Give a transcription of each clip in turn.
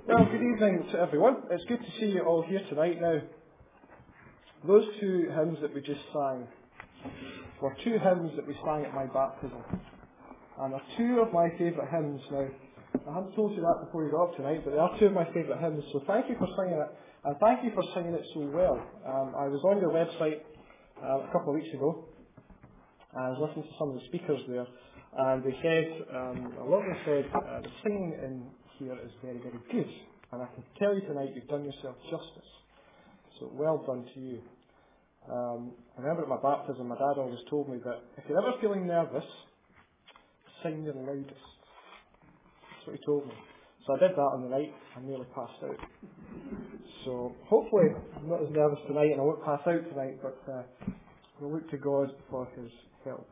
Well, good evening to everyone. It's good to see you all here tonight. Now, those two hymns that we just sang were two hymns that we sang at my baptism. And they're two of my favourite hymns. Now, I hadn't told you that before you got up tonight, but they are two of my favourite hymns. So thank you for singing it, and thank you for singing it so well. I was on your website a couple of weeks ago, and I was listening to some of the speakers there, and they said, a lot of them said, the singing in here is very, very good. And I can tell you tonight, you've done yourself justice. So well done to you. I remember at my baptism, my dad always told me that if you're ever feeling nervous, sing your loudest. That's what he told me. So I did that on the night, and nearly passed out. So hopefully I'm not as nervous tonight, and I won't pass out tonight, but we'll look to God for his help.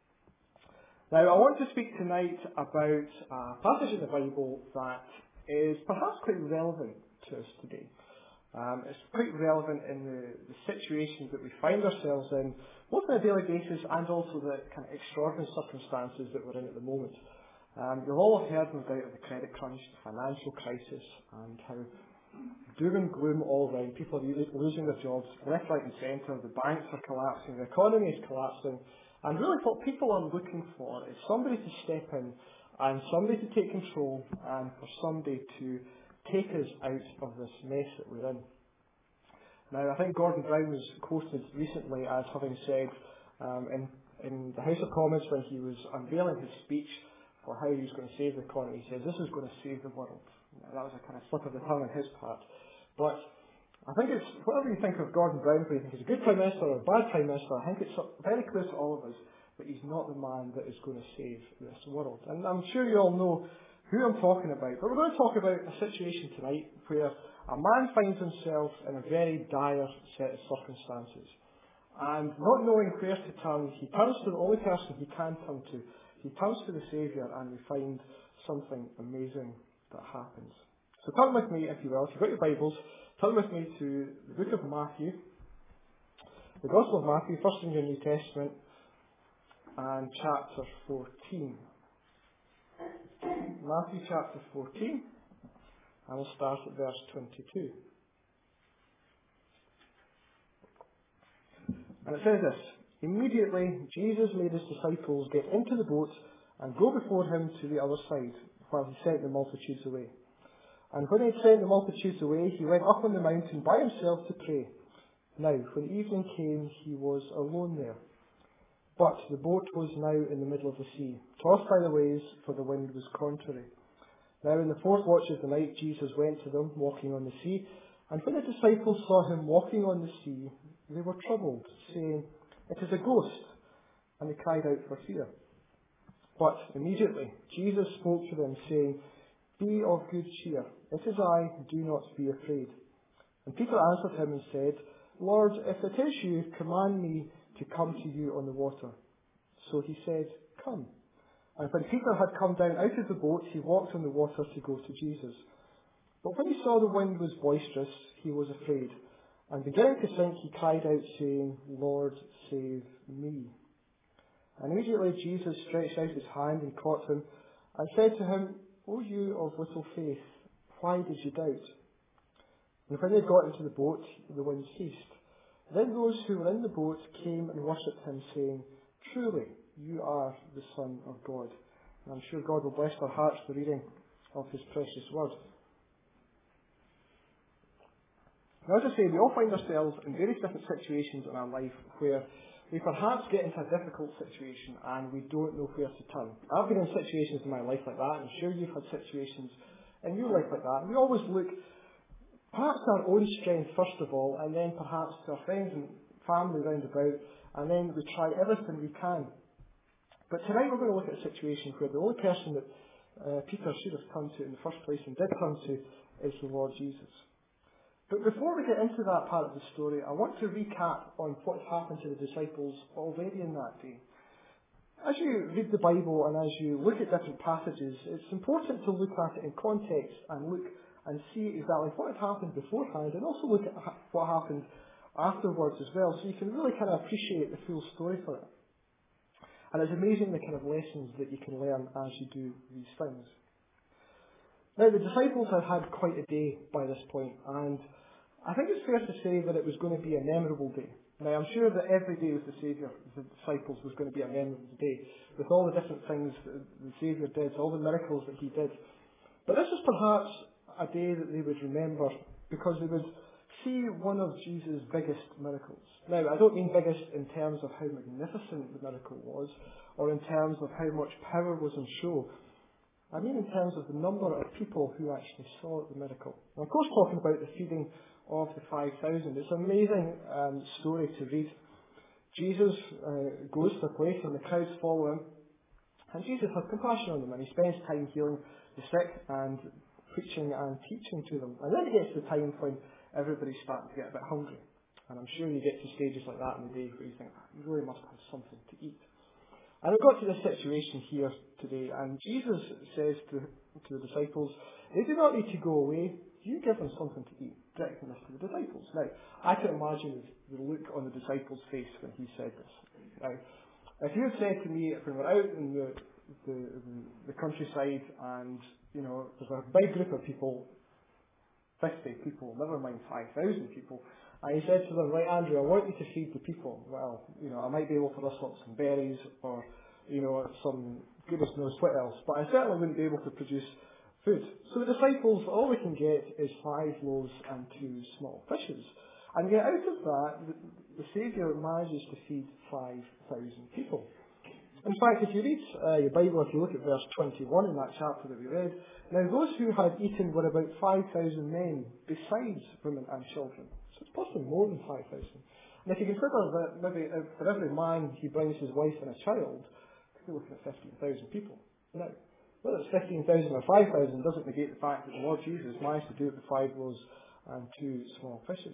Now, I want to speak tonight about a passage in the Bible that is perhaps quite relevant to us today. It's quite relevant in the situations that we find ourselves in, both on a daily basis and also the kind of extraordinary circumstances that we're in at the moment. You'll all have heard, no doubt, of the credit crunch, the financial crisis, and how doom and gloom all around. People are losing their jobs left, right and centre. The banks are collapsing. The economy is collapsing. And really what people are looking for is somebody to step in and somebody to take control and for somebody to take us out of this mess that we're in. Now, I think Gordon Brown was quoted recently as having said in the House of Commons when he was unveiling his speech for how he was going to save the economy, he says, "This is going to save the world." Now, that was a kind of slip of the tongue on his part. But I think it's, whatever you think of Gordon Brown, whether you think he's a good Prime Minister or a bad Prime Minister, I think it's very clear to all of us that he's not the man that is going to save this world. And I'm sure you all know who I'm talking about. But we're going to talk about a situation tonight where a man finds himself in a very dire set of circumstances. And not knowing where to turn, he turns to the only person he can turn to. He turns to the Saviour, and we find something amazing that happens. So turn with me, if you will, if you've got your Bibles, turn with me to the book of Matthew, the Gospel of Matthew, first in your New Testament, and chapter 14. Matthew chapter 14, and we'll start at verse 22. And it says this: "Immediately Jesus made his disciples get into the boat and go before him to the other side, while he sent the multitudes away. And when he had sent the multitudes away, he went up on the mountain by himself to pray. Now, when evening came, he was alone there. But the boat was now in the middle of the sea, tossed by the waves, for the wind was contrary. Now in the fourth watch of the night, Jesus went to them, walking on the sea. And when the disciples saw him walking on the sea, they were troubled, saying, 'It is a ghost,' and they cried out for fear. But immediately Jesus spoke to them, saying, 'Be of good cheer. It is I. Do not be afraid.' And Peter answered him and said, 'Lord, if it is you, command me to come to you on the water.' So he said, 'Come.' And when Peter had come down out of the boat, he walked on the water to go to Jesus. But when he saw the wind was boisterous, he was afraid. And beginning to sink, he cried out, saying, 'Lord, save me.' And immediately Jesus stretched out his hand and caught him, and said to him, 'O you of little faith, why did you doubt?' And when they got into the boat, the wind ceased. Then those who were in the boat came and worshipped him, saying, 'Truly, you are the Son of God.'" And I'm sure God will bless our hearts for the reading of his precious word. Now, as I say, we all find ourselves in various different situations in our life where we perhaps get into a difficult situation and we don't know where to turn. I've been in situations in my life like that, and I'm sure you've had situations in your life like that. And we always look perhaps to our own strength first of all, and then perhaps to our friends and family round about, and then we try everything we can. But tonight we're going to look at a situation where the only person that Peter should have turned to in the first place and did turn to is the Lord Jesus. But before we get into that part of the story, I want to recap on what happened to the disciples already in that day. As you read the Bible and as you look at different passages, it's important to look at it in context and look and see exactly what had happened beforehand, and also look at what happened afterwards as well, so you can really kind of appreciate the full story for it. And it's amazing the kind of lessons that you can learn as you do these things. Now, the disciples had had quite a day by this point, and I think it's fair to say that it was going to be a memorable day. Now, I'm sure that every day with the Saviour, the disciples, was going to be a memorable day, with all the different things that the Saviour did, all the miracles that he did. But this is perhaps a day that they would remember because they would see one of Jesus' biggest miracles. Now, I don't mean biggest in terms of how magnificent the miracle was, or in terms of how much power was on show. I mean in terms of the number of people who actually saw the miracle. And of course, talking about the feeding of the 5,000. It's an amazing story to read. Jesus goes to a place and the crowds follow him. And Jesus has compassion on them and he spends time healing the sick and preaching and teaching to them. And then it gets to the time when everybody's starting to get a bit hungry. And I'm sure you get to stages like that in the day where you think, you really must have something to eat. And we've got to this situation here today, and Jesus says to the disciples, they do not need to go away, you give them something to eat, directing this to the disciples. Now, I can imagine the look on the disciples' face when he said this. Now, if you had said to me, when we're out in the countryside and, there's a big group of people, 50 people, never mind 5,000 people, and he said to them, right, Andrew, I want you to feed the people. Well, I might be able to rustle up some berries or, some goodness knows what else, but I certainly wouldn't be able to produce food. So the disciples, all they can get is 5 loaves and 2 small fishes. And yet out of that, the Saviour manages to feed 5,000 people. In fact, if you read your Bible, if you look at verse 21 in that chapter that we read, now those who had eaten were about 5,000 men, besides women and children. So it's possibly more than 5,000. And if you consider that maybe for every man he brings his wife and a child, you're looking at 15,000 people. Now, whether it's 15,000 or 5,000 doesn't negate the fact that the Lord Jesus managed to do it with 5 loaves and 2 small fishes.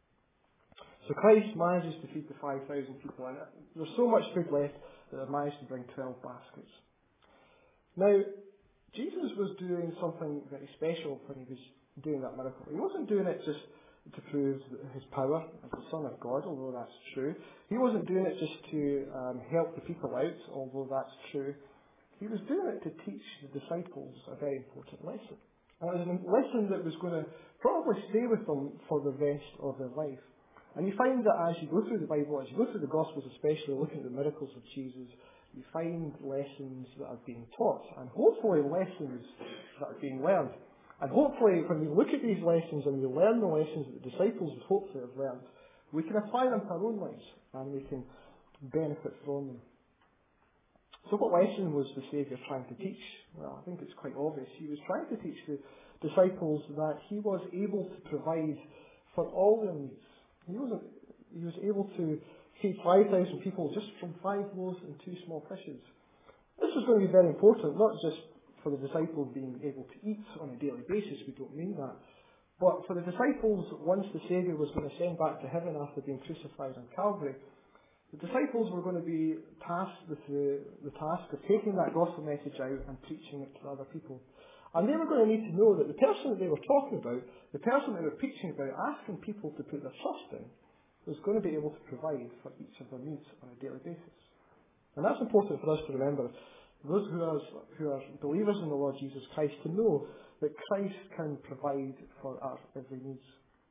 So Christ manages to feed the 5,000 people, and there's so much food left that they managed to bring 12 baskets. Now, Jesus was doing something very special when he was doing that miracle. He wasn't doing it just to prove his power as the Son of God, although that's true. He wasn't doing it just to help the people out, although that's true. He was doing it to teach the disciples a very important lesson. And it was a lesson that was going to probably stay with them for the rest of their life. And you find that as you go through the Bible, as you go through the Gospels especially, looking at the miracles of Jesus, you find lessons that are being taught, and hopefully lessons that are being learned. And hopefully when we look at these lessons and we learn the lessons that the disciples would hopefully have learned, we can apply them to our own lives and we can benefit from them. So what lesson was the Saviour trying to teach? Well, I think it's quite obvious. He was trying to teach the disciples that he was able to provide for all their needs. He was able to feed 5,000 people just from 5 loaves and 2 small fishes. This was going to be very important, not just for the disciples being able to eat on a daily basis, we don't mean that, but for the disciples, once the Saviour was going to send back to heaven after being crucified on Calvary, the disciples were going to be tasked with the task of taking that gospel message out and preaching it to other people. And they were going to need to know that the person that they were talking about, the person they were preaching about, asking people to put their trust in, was going to be able to provide for each of their needs on a daily basis. And that's important for us to remember. Those who are believers in the Lord Jesus Christ, to know that Christ can provide for our every needs.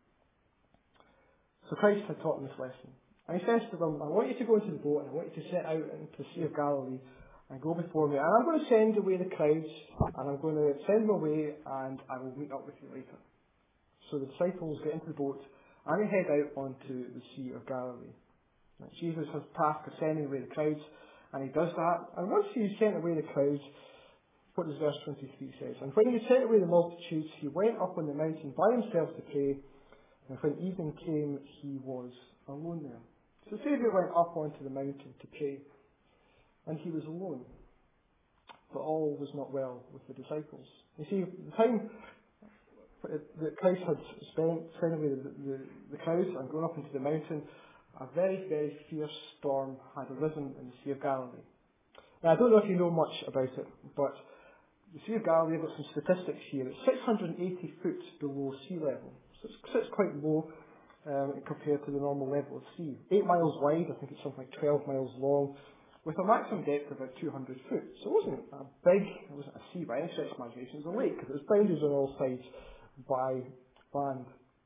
So Christ had taught them this lesson. And he says to them, I want you to go into the boat and I want you to set out into the Sea of Galilee and go before me. And I'm going to send away the crowds and I'm going to send them away and I will meet up with you later. So the disciples get into the boat and they head out onto the Sea of Galilee. Now, Jesus has the task of sending away the crowds, and he does that. And once he's sent away the crowds, what does verse 23 says? And when he had sent away the multitudes, he went up on the mountain by himself to pray. And when evening came, he was alone there. So the Saviour went up onto the mountain to pray, and he was alone. But all was not well with the disciples. You see, the time that Christ had spent sending away the crowds and going up into the mountain, a very, very fierce storm had arisen in the Sea of Galilee. Now, I don't know if you know much about it, but the Sea of Galilee, I've got some statistics here. It's 680 foot below sea level. So it sits quite low compared to the normal level of sea. 8 miles wide, I think it's something like 12 miles long, with a maximum depth of about 200 foot. So it wasn't a sea by any stretch of imagination, it was a lake, because it was bounded on all sides by land.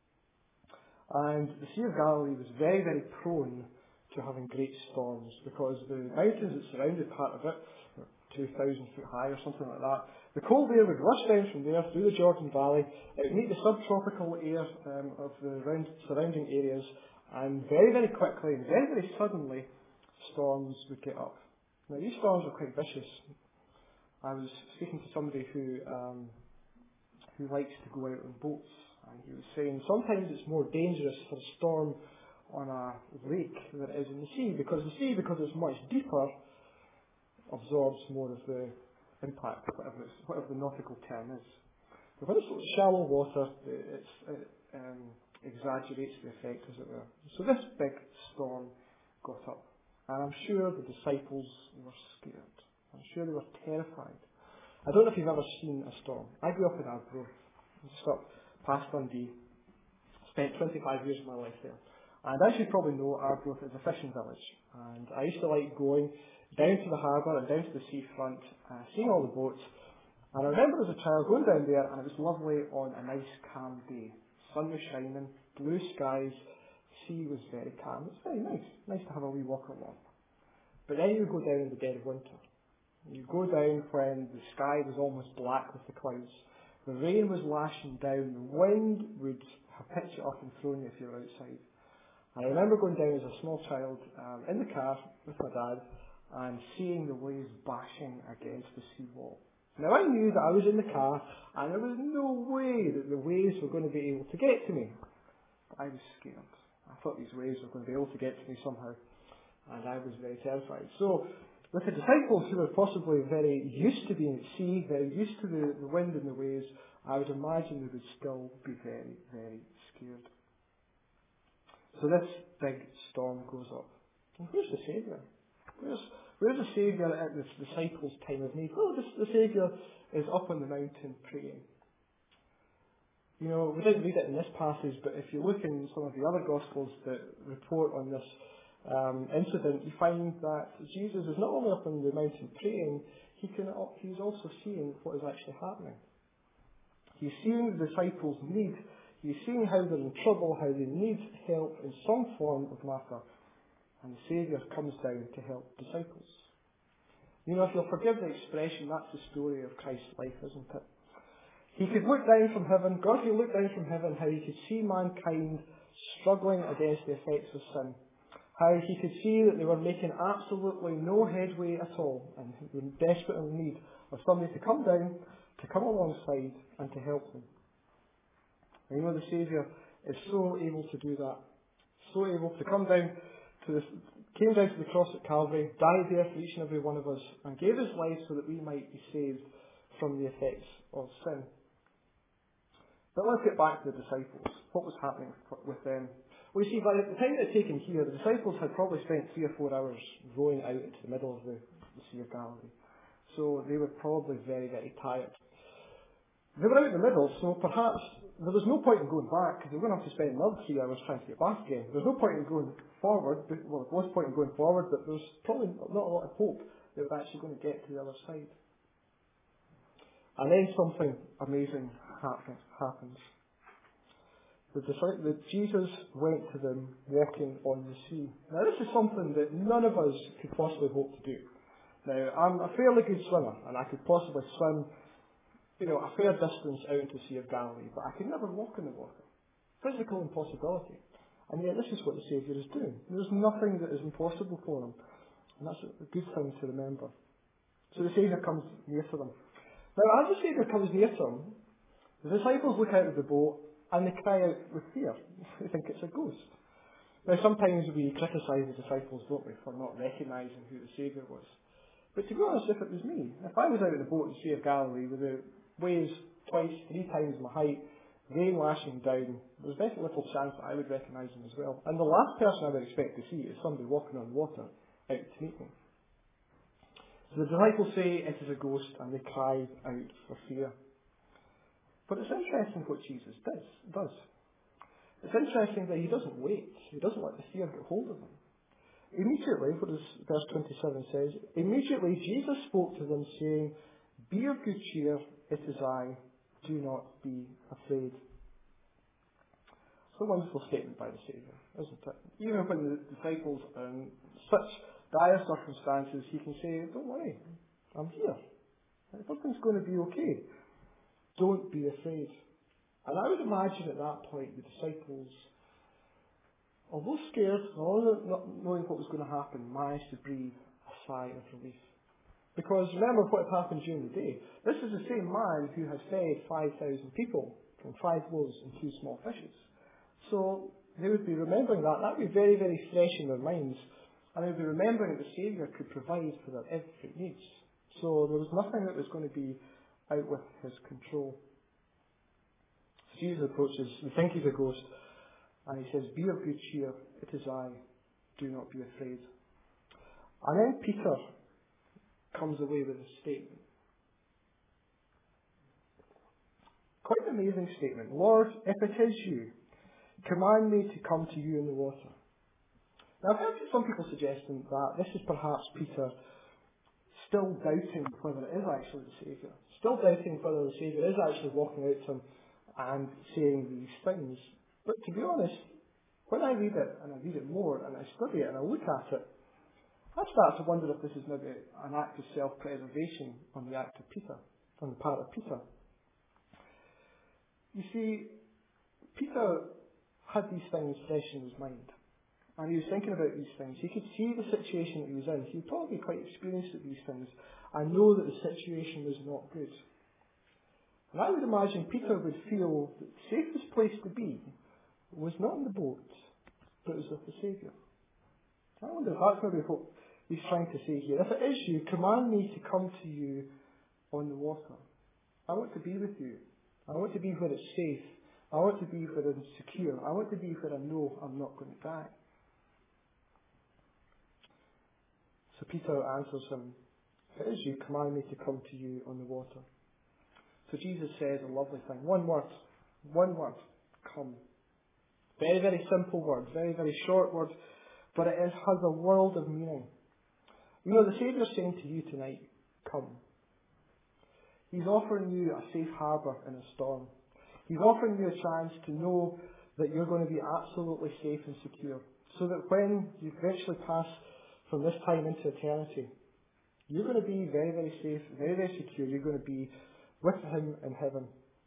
And the Sea of Galilee was very, very prone to having great storms, because the mountains that surrounded part of it, 2,000 foot high or something like that, the cold air would rush down from there through the Jordan Valley. It would meet the subtropical air of the surrounding areas, and very, very quickly and very, very suddenly, storms would get up. Now, these storms were quite vicious. I was speaking to somebody who likes to go out on boats, and he was saying sometimes it's more dangerous for a storm on a lake than it is in the sea, because it's much deeper, absorbs more of the impact, whatever the nautical term is. But when it's shallow water, it exaggerates the effect, as it were. So this big storm got up, and I'm sure the disciples were scared. I'm sure they were terrified. I don't know if you've ever seen a storm. I grew up in Arbroath, just up past Dundee. Spent 25 years of my life there. And as you probably know, Arbroath is a fishing village. And I used to like going down to the harbour and down to the seafront, seeing all the boats. And I remember as a child going down there, and it was lovely on a nice calm day. Sun was shining, blue skies, the sea was very calm. It's very nice to have a wee walk along. But then you go down in the dead of winter. You go down when the sky was almost black with the clouds. The rain was lashing down. The wind would have picked you up and thrown you if you were outside. And I remember going down as a small child in the car with my dad and seeing the waves bashing against the seawall. Now I knew that I was in the car and there was no way that the waves were going to be able to get to me. But I was scared. I thought these waves were going to be able to get to me somehow. And I was very terrified. So with the disciples who were possibly very used to being at sea, very used to the wind and the waves, I would imagine they would still be very, very scared. So this big storm goes up. And where's the Saviour? Where's the Saviour at the disciples' time of need? Well, the Saviour is up on the mountain praying. You know, we didn't read it in this passage, but if you look in some of the other Gospels that report on this incident, you find that Jesus is not only up on the mountain praying, he's also seeing what is actually happening. He's seeing the disciples' need. He's seeing how they're in trouble, how they need help in some form of matter. And the Saviour comes down to help disciples. You know, if you'll forgive the expression, that's the story of Christ's life, isn't it? He could look down from heaven, God could look down from heaven, how he could see mankind struggling against the effects of sin. How he could see that they were making absolutely no headway at all, and they were in desperate need of somebody to come down, to come alongside, and to help them. And you know, the Saviour is so able to do that, so able to come down came down to the cross at Calvary, died there for each and every one of us, and gave his life so that we might be saved from the effects of sin. But let's get back to the disciples. What was happening with them? Well, you see, by the time it had taken here, the disciples had probably spent 3 or 4 hours rowing out into the middle of the Sea of Galilee. So they were probably very, very tired. They were out in the middle, so perhaps there was no point in going back, because they were going to have to spend another 3 hours trying to get back again. There was no point in going forward, well, there was a point in going forward, but there was probably not a lot of hope they were actually going to get to the other side. And then something amazing happens. Jesus went to them walking on the sea. Now this is something that none of us could possibly hope to do. Now, I'm a fairly good swimmer, and I could possibly swim a fair distance out into the Sea of Galilee, but I could never walk in the water. Physical impossibility. And yet this is what the Saviour is doing. There's nothing that is impossible for him. And that's a good thing to remember. So the Saviour comes near to them. Now, as the Saviour comes near to them, the disciples look out of the boat and they cry out with fear. They think it's a ghost. Now, sometimes we criticise the disciples, don't we, for not recognising who the Saviour was. But to be honest, if it was me, if I was out in the boat in the Sea of Galilee with the waves 2, 3 times my height, rain lashing down, there's definitely little chance that I would recognise him as well. And the last person I would expect to see is somebody walking on water out to meet me. So the disciples say it is a ghost and they cry out for fear. But it's interesting what Jesus does. It's interesting that he doesn't wait. He doesn't let the fear get hold of him. Immediately, what does verse 27 says? Immediately Jesus spoke to them, saying, "Be of good cheer, it is I, do not be afraid." It's a wonderful statement by the Saviour, isn't it? Even when the disciples are in such dire circumstances, he can say, "Don't worry, I'm here. Everything's going to be okay. Don't be afraid." And I would imagine at that point the disciples, although scared, although not knowing what was going to happen, managed to breathe a sigh of relief. Because remember what had happened during the day. This is the same man who had fed 5,000 people from 5 loaves and 2 small fishes. So they would be remembering that. That would be very, very fresh in their minds. And they would be remembering that the Saviour could provide for their every needs. So there was nothing that was going to be out with his control. So Jesus approaches, we think he's a ghost, and he says, "Be of good cheer, it is I, do not be afraid." And then Peter comes away with a statement. Quite an amazing statement. "Lord, if it is you, command me to come to you in the water." Now I've heard some people suggesting that this is perhaps Peter still doubting whether it is actually the Saviour. Still doubting whether the Saviour is actually walking out to him and saying these things. But to be honest, when I read it, and I read it more, and I study it, and I look at it, I start to wonder if this is maybe an act of self-preservation on the part of Peter. You see, Peter had these things fresh in his mind. And he was thinking about these things. He could see the situation that he was in. He was probably quite experienced at these things and know that the situation was not good. And I would imagine Peter would feel that the safest place to be was not in the boat, but was with the Saviour. I wonder if that's maybe what he's trying to say here. If it is you, command me to come to you on the water. I want to be with you. I want to be where it's safe. I want to be where it's secure. I want to be where I know I'm not going to die. So Peter answers him, "If it is you, command me to come to you on the water." So Jesus says a lovely thing. One word, come. Very, very simple word, very, very short word, but it has a world of meaning. You know, the Saviour's saying to you tonight, come. He's offering you a safe harbour in a storm. He's offering you a chance to know that you're going to be absolutely safe and secure, so that when you eventually pass from this time into eternity, you're going to be very, very safe, very, very secure. You're going to be with him in heaven.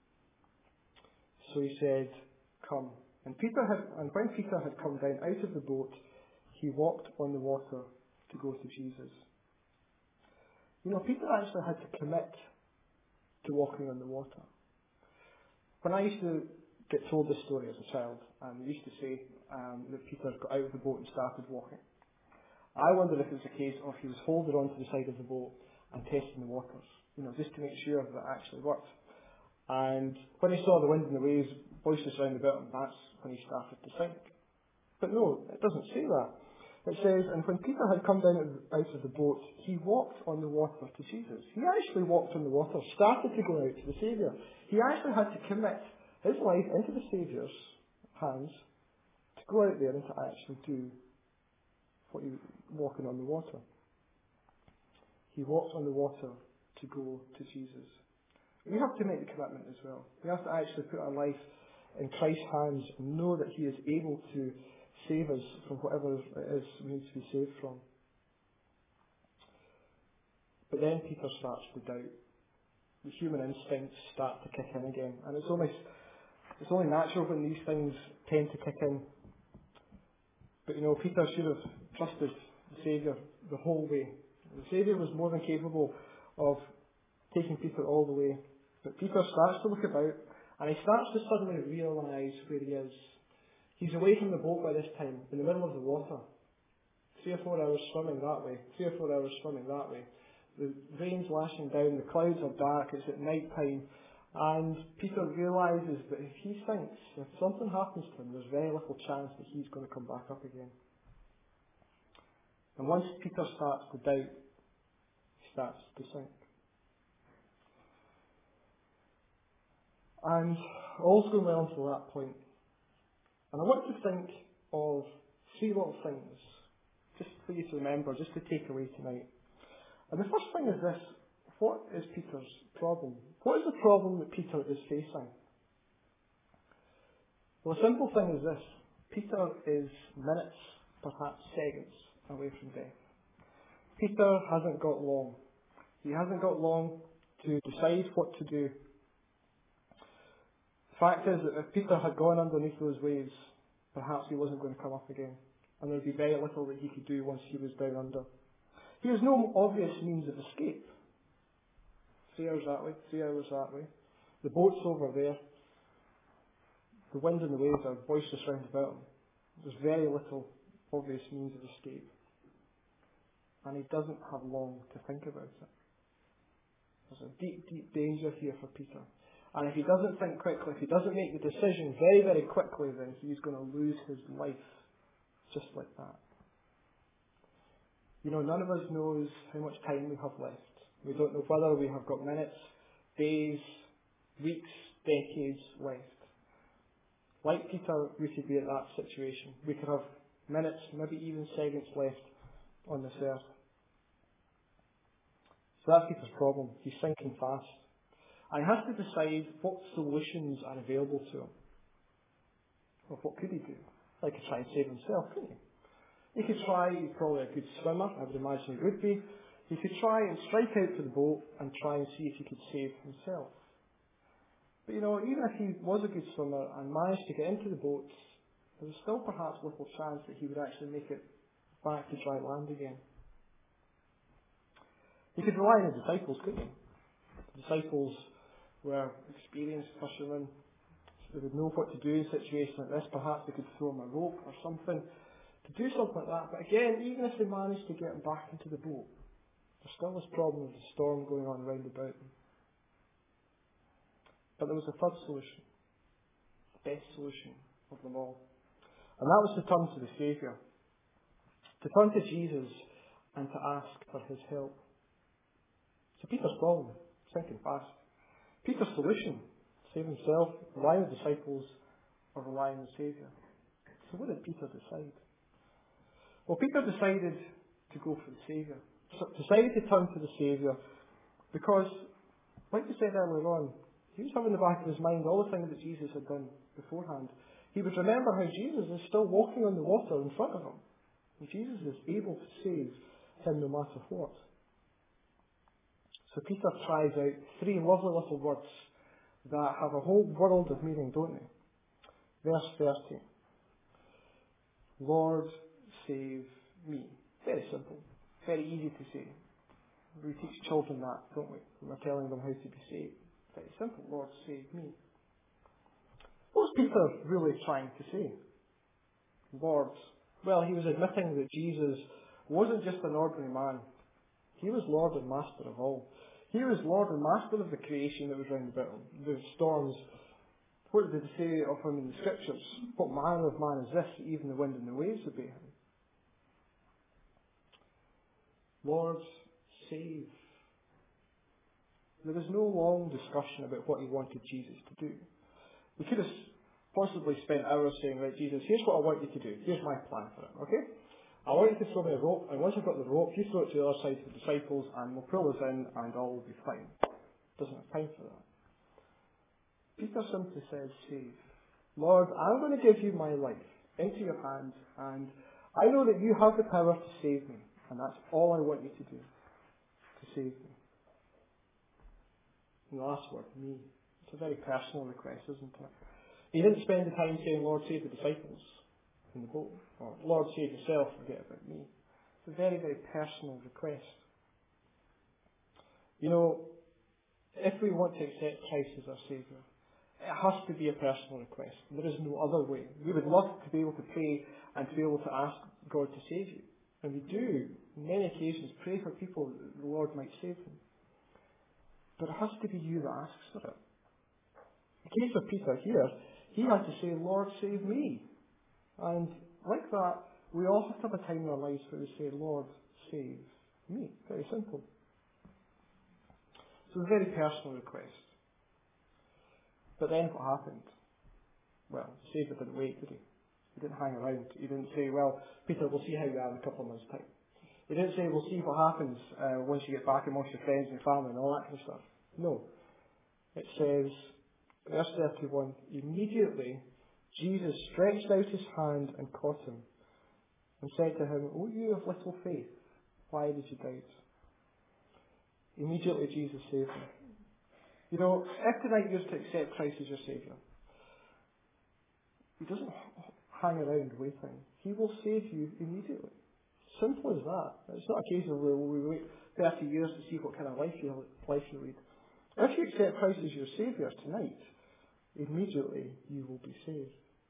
So he said, "Come." And when Peter had come down out of the boat, he walked on the water to go to Jesus. You know, Peter actually had to commit to walking on the water. When I used to get told this story as a child, and they used to say that Peter got out of the boat and started walking, I wondered if it was a case of he was holding on to the side of the boat and testing the waters, just to make sure that it actually worked. And when he saw the wind and the waves boisterous round about him, that's when he started to sink. But no, it doesn't say that. It says, "And when Peter had come down out of the boat, he walked on the water to Jesus." He actually walked on the water, started to go out to the Saviour. He actually had to commit his life into the Saviour's hands to go out there and to actually do what he was walking on the water. He walked on the water to go to Jesus. We have to make the commitment as well. We have to actually put our life in Christ's hands and know that he is able to save us from whatever it is we need to be saved from. But then Peter starts to doubt. The human instincts start to kick in again. And it's only natural when these things tend to kick in. But Peter should have trusted the Saviour the whole way. The Saviour was more than capable of taking Peter all the way. But Peter starts to look about, and he starts to suddenly realise where he is. He's away from the boat by this time, in the middle of the water. 3 or 4 hours swimming that way, 3 or 4 hours swimming that way. The rain's lashing down, the clouds are dark, it's at night time, and Peter realises that if he sinks, if something happens to him, there's very little chance that he's going to come back up again. And once Peter starts to doubt, he starts to sink. And all's going well until that point. And I want to think of 3 little things just for you to remember, just to take away tonight. And the first thing is this: what is Peter's problem? What is the problem that Peter is facing? Well, the simple thing is this: Peter is minutes, perhaps seconds, away from death. Peter hasn't got long. He hasn't got long to decide what to do. The fact is that if Peter had gone underneath those waves, perhaps he wasn't going to come up again, and there would be very little that he could do once he was down under. He has no obvious means of escape. 3 hours that way, 3 hours that way. The boat's over there. The wind and the waves are boisterous round about him. There's very little obvious means of escape. And he doesn't have long to think about it. There's a deep, deep danger here for Peter. And if he doesn't think quickly, if he doesn't make the decision very, very quickly, then he's going to lose his life just like that. You know, none of us knows how much time we have left. We don't know whether we have got minutes, days, weeks, decades left. Like Peter, we could be at that situation. We could have minutes, maybe even seconds left on this earth. So that's Peter's problem. He's sinking fast. And he has to decide what solutions are available to him. Well, what could he do? He could try and save himself, couldn't he? He could try, he's probably a good swimmer, I would imagine he would be. He could try and strike out to the boat and try and see if he could save himself. But you know, even if he was a good swimmer and managed to get into the boat, there was still perhaps little chance that he would actually make it back to dry land again. He could rely on the disciples, couldn't he? The disciples were experienced fishermen. They would know what to do in a situation like this. Perhaps they could throw him a rope or something to do something like that. But again, even if they managed to get him back into the boat, there's still this problem of the storm going on round about them. But there was a third solution, the best solution of them all. And that was to turn to the Saviour, to turn to Jesus and to ask for his help. So Peter's problem, sinking fast. Peter's solution, save himself, rely on the disciples, or rely on the Saviour. So what did Peter decide? Well, Peter decided to go for the Saviour. Decided to turn to the Saviour because, like we said earlier on, he was having in the back of his mind all the things that Jesus had done beforehand. He would remember how Jesus is still walking on the water in front of him. And Jesus is able to save him no matter what. So Peter tries out 3 lovely little words that have a whole world of meaning, don't they? Verse 30. Lord, save me. Very simple. Very easy to say. We teach children that, don't we? We're telling them how to be saved. Very simple. Lord, save me. What was Peter really trying to say? Lord. Well, he was admitting that Jesus wasn't just an ordinary man. He was Lord and Master of all. He was Lord and Master of the creation that was round about him. The storms. What did they say of him in the Scriptures? What manner of man is this? Even the wind and the waves obey him. Lord, save. There was no long discussion about what he wanted Jesus to do. We could have possibly spent hours saying, right, Jesus, here's what I want you to do. Here's my plan for it, okay? I want you to throw me a rope, and once I've got the rope, you throw it to the other side to the disciples, and we'll pull us in, and all will be fine. Doesn't have time for that. Peter simply says, save. Lord, I'm going to give you my life into your hands, and I know that you have the power to save me, and that's all I want you to do, to save me. And the last word, me. It's a very personal request, isn't it? He didn't spend the time saying, Lord, save the disciples in the boat, or Lord, save yourself, forget about me. It's a very, very personal request. You know, if we want to accept Christ as our Saviour, it has to be a personal request. There is no other way. We would love to be able to pray and to be able to ask God to save you. And we do, on many occasions, pray for people that the Lord might save them. But it has to be you that asks for it. In the case of Peter here, he had to say, Lord, save me. And like that, we all have to have a time in our lives where we say, Lord, save me. Very simple. So it's a very personal request. But then what happened? Well, the Saviour didn't wait, did he? He didn't hang around. He didn't say, well, Peter, we'll see how you are in a couple of months' time. He didn't say, we'll see what happens once you get back amongst your friends and family and all that kind of stuff. No. It says, verse 31, immediately Jesus stretched out his hand and caught him and said to him, O you of little faith, why did you doubt? Immediately Jesus saved him. You know, if tonight you're to accept Christ as your Saviour, He doesn't hang around waiting. He will save you immediately. Simple as that. It's not a case of we wait 30 years to see what kind of life you lead. If you accept Christ as your Saviour tonight, immediately you will be saved.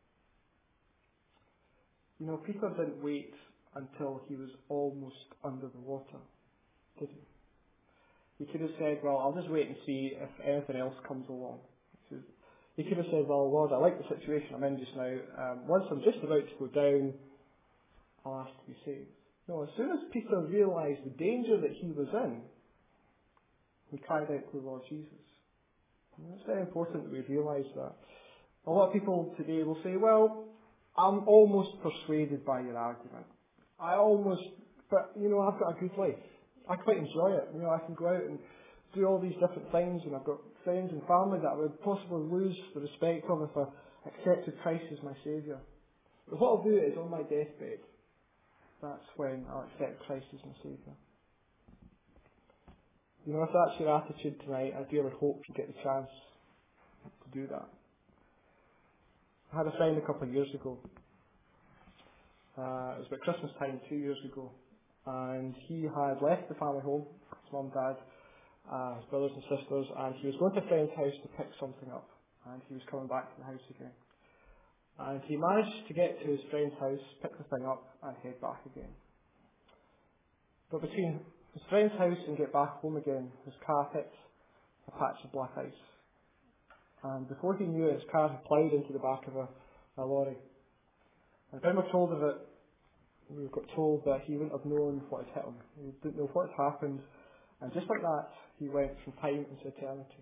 You know, Peter didn't wait until he was almost under the water, did he? He could have said, well, I'll just wait and see if anything else comes along. He could have said, well, Lord, I like the situation I'm in just now. Once I'm just about to go down, I'll ask to be saved. No, as soon as Peter realised the danger that he was in, he cried out to the Lord Jesus. And it's very important that we realise that. A lot of people today will say, well, I'm almost persuaded by your argument. But, you know, I've got a good life. I quite enjoy it. You know, I can go out and do all these different things, and I've got friends and family that I would possibly lose the respect of if I accepted Christ as my Saviour. But what I'll do is, on my deathbed, that's when I'll accept Christ as my Saviour. You know, if that's your attitude tonight, I really hope you get the chance to do that. I had a friend a couple of years ago. It was about Christmas time 2 years ago. And he had left the family home, his mum, dad, his brothers and sisters, and he was going to a friend's house to pick something up. And he was coming back to the house again. And he managed to get to his friend's house, pick the thing up, and head back again. But between his friend's house and get back home again, his car hit a patch of black ice. And before he knew it, his car had ploughed into the back of a lorry. And when we were told of it, we got told that he wouldn't have known what had hit him. He didn't know what had happened. And just like that, he went from time into eternity.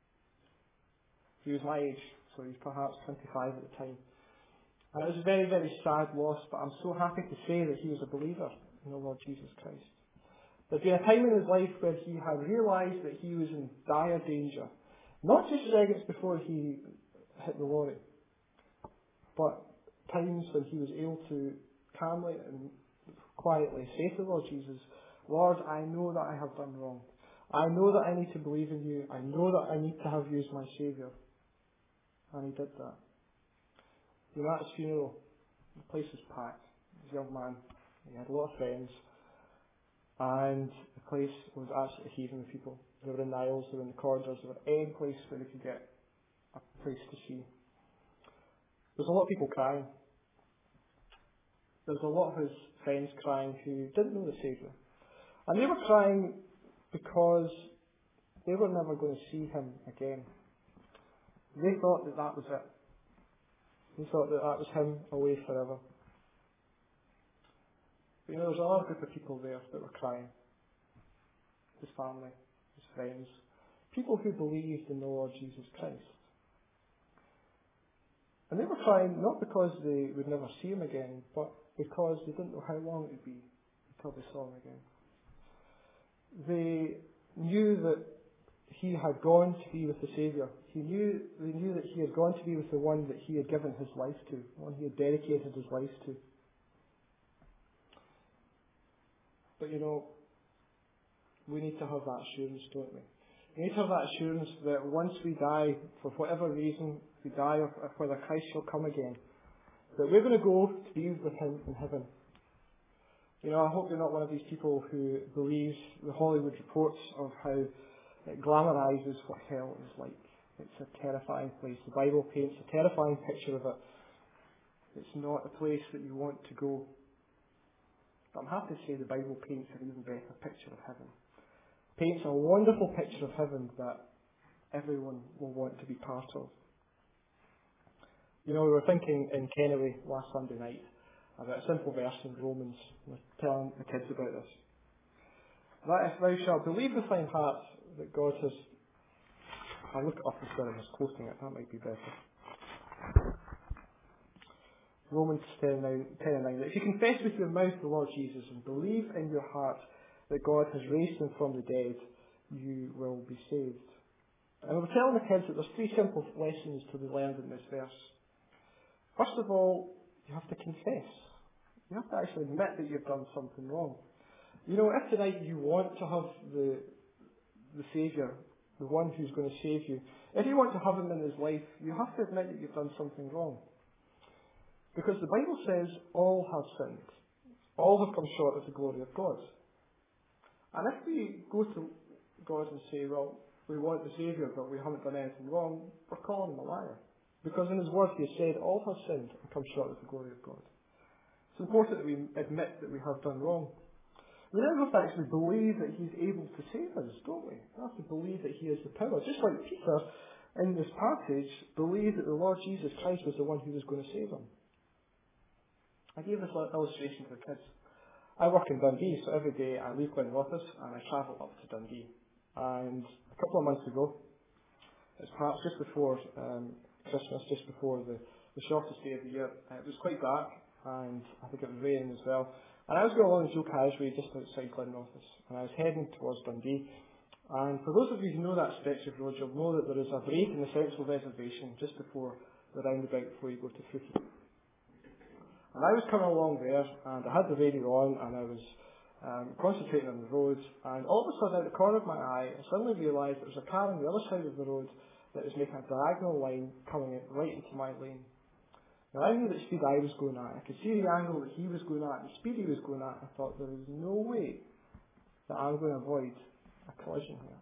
He was my age, so he was perhaps 25 at the time. And it was a very, very sad loss, but I'm so happy to say that he was a believer in the Lord Jesus Christ. There'd been a time in his life where he had realised that he was in dire danger. Not just seconds before he hit the lorry, but times when he was able to calmly and quietly say to the Lord Jesus, Lord, I know that I have done wrong. I know that I need to believe in you. I know that I need to have you as my Saviour. And he did that. You know, at his funeral, the place was packed. He was a young man. He had a lot of friends. And the place was absolutely heaving with people. They were in the aisles, they were in the corridors, they were any place where they could get a place to see. There was a lot of people crying. There was a lot of his friends crying who didn't know the Saviour. And they were crying because they were never going to see him again. They thought that that was it. They thought that that was him away forever. But you know, there was a large group of people there that were crying. His family, his friends, people who believed in the Lord Jesus Christ. And they were crying not because they would never see him again, but because they didn't know how long it would be until they saw him again. They knew that he had gone to be with the Saviour. They knew that he had gone to be with the one that he had given his life to, the one he had dedicated his life to. But you know, we need to have that assurance, don't we? We need to have that assurance that once we die, for whatever reason, we die or whether Christ shall come again, that we're going to go to be with him in heaven. You know, I hope you're not one of these people who believes the Hollywood reports of how it glamorises what hell is like. It's a terrifying place. The Bible paints a terrifying picture of it. It's not a place that you want to go. But I'm happy to say the Bible paints an even better picture of heaven. It paints a wonderful picture of heaven that everyone will want to be part of. You know, we were thinking in Kennedy last Sunday night about a simple verse in Romans. We were telling the kids about this. That if thou shalt believe with thine heart that God has... I'll look it up instead of just quoting it. That might be better. Romans 10 and 9. That if you confess with your mouth the Lord Jesus and believe in your heart that God has raised him from the dead, you will be saved. And we're telling the kids that there's 3 simple lessons to be learned in this verse. First of all, you have to confess. You have to actually admit that you've done something wrong. You know, if tonight you want to have the Saviour, the one who's going to save you, if you want to have him in his life, you have to admit that you've done something wrong. Because the Bible says all have sinned. All have come short of the glory of God. And if we go to God and say, well, we want the Saviour, but we haven't done anything wrong, we're calling him a liar. Because in his word he has said, all have sinned and come short of the glory of God. It's important that we admit that we have done wrong. We now have to actually believe that he's able to save us, don't we? We have to believe that he has the power. Just like Peter, in this passage, believed that the Lord Jesus Christ was the one who was going to save him. I gave this illustration to the kids. I work in Dundee, so every day I leave Glenrothes and I travel up to Dundee. And a couple of months ago, it's perhaps just before Christmas, just before the shortest day of the year, it was quite dark and I think it was raining as well. And I was going along the Joe Carriageway just outside Glenrothes and I was heading towards Dundee. And for those of you who know that stretch of road, you'll know that there is a break in the central reservation just before the roundabout before you go to Footy. And I was coming along there and I had the radio on and I was concentrating on the road, and all of a sudden out the corner of my eye I suddenly realised there was a car on the other side of the road that was making a diagonal line coming right into my lane. Now I knew the speed I was going at. I could see the angle that he was going at and the speed he was going at. I thought there is no way that I'm going to avoid a collision here.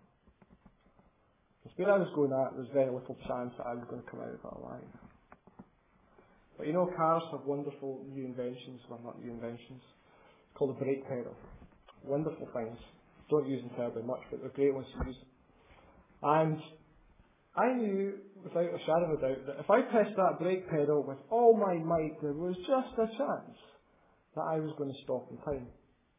The speed I was going at, there was very little chance that I was going to come out of it alive. But you know, cars have wonderful new inventions. Well, not new inventions. It's called a brake pedal. Wonderful things. Don't use them terribly much, but they're great ones to use. And I knew, without a shadow of a doubt, that if I pressed that brake pedal with all my might, there was just a chance that I was going to stop in time.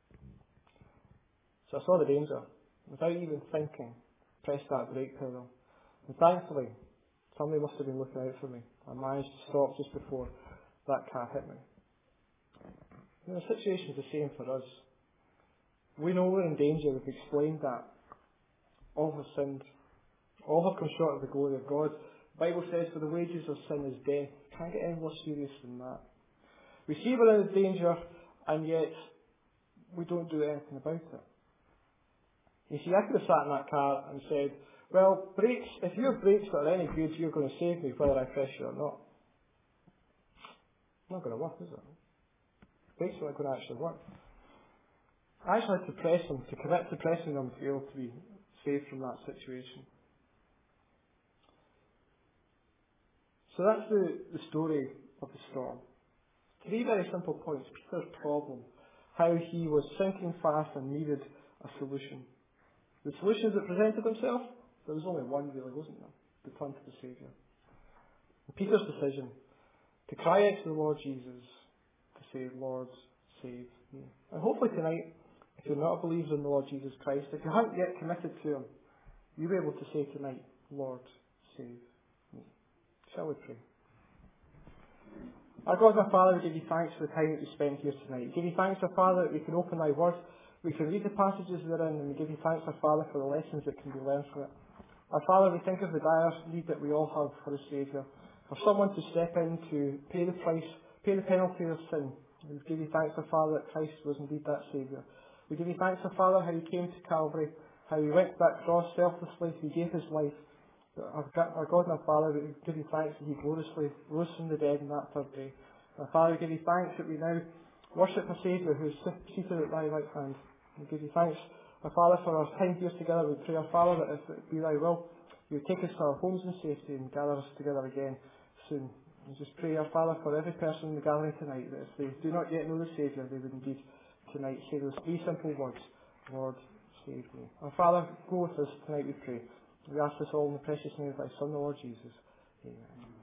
So I saw the danger. Without even thinking, pressed that brake pedal. And thankfully, somebody must have been looking out for me. I managed to stop just before that car hit me. You know, the situation's the same for us. We know we're in danger. We've explained that. All have sinned. All have come short of the glory of God. The Bible says, for the wages of sin is death. Can't get any more serious than that. We see we're in danger, and yet we don't do anything about it. You see, I could have sat in that car and said, well, brakes, if your brakes are any good, you're going to save me whether I press you or not. It's not going to work, is it? Brakes are not going to actually work. I actually had to press them, to commit to pressing them to be able to be saved from that situation. So that's the story of the storm. 3 very simple points. Peter's problem, how he was sinking fast and needed a solution. The solutions that presented themselves, there was only one really, wasn't there? To turn to the Saviour. And Peter's decision to cry out to the Lord Jesus, to say, Lord, save me. And hopefully tonight, if you're not a believer in the Lord Jesus Christ, if you haven't yet committed to him, you'll be able to say tonight, Lord, save me. Shall we pray? Our God, my Father, we give you thanks for the time that we spent here tonight. We give you thanks, our Father, that we can open thy word, we can read the passages therein, and we give you thanks, our Father, for the lessons that can be learned from it. Our Father, we think of the dire need that we all have for a Saviour, for someone to step in to pay the price, pay the penalty of sin. We give you thanks, our Father, that Christ was indeed that Saviour. We give you thanks, our Father, how he came to Calvary, how he went to that cross selflessly, he gave his life. Our God and our Father, we give you thanks that he gloriously rose from the dead on that third day. Our Father, we give you thanks that we now worship a Saviour who is seated at thy right hand. We give you thanks, our Father, for our time here together. We pray, our Father, that if it be thy will, you take us to our homes in safety and gather us together again soon. We just pray, our Father, for every person in the gathering tonight, that if they do not yet know the Saviour, they would indeed tonight say those 3 simple words, Lord, save me. Our Father, go with us tonight, we pray. We ask this all in the precious name of thy Son, the Lord Jesus. Amen.